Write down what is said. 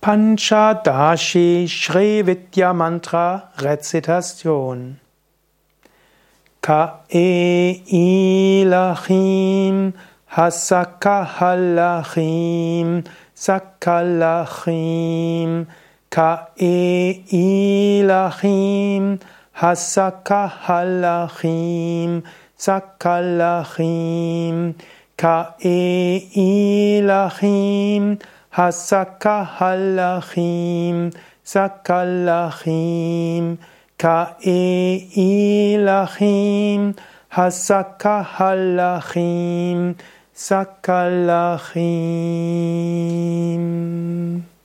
Panchadashi Shri Vidya Mantra Rezitation. Ka-e-ilachim hasakahalachim sakalachim. Ka-e-ilachim hasakahalachim sakalachim. Ka-e-ilachim hasakahalachim sakalachim. Ka-e-ilachim hasakahalachim sakalachim.